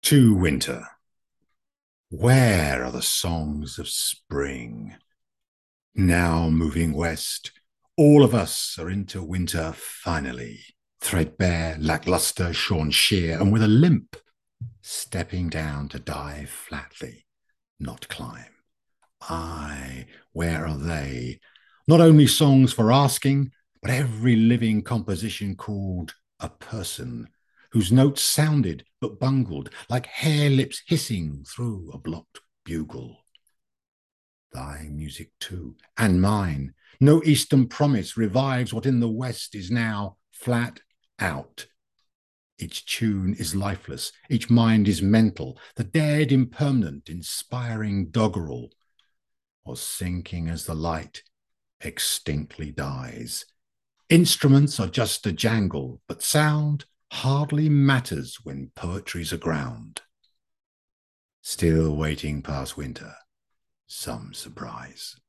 To winter. Where are the songs of spring? Now moving west, all of us are into winter finally. Threadbare, lackluster, shorn sheer, and with a limp, stepping down to dive flatly, not climb. Aye, where are they? Not only songs for asking, but every living composition called a person, whose notes sounded but bungled, like hair lips hissing through a blocked bugle. Thy music too, and mine. No Eastern promise revives what in the West is now flat out. Each tune is lifeless, each mind is mental, the dead impermanent, inspiring doggerel, or sinking as the light extinctly dies. Instruments are just a jangle, but sound hardly matters when poetry's aground. Still waiting past winter, some surprise.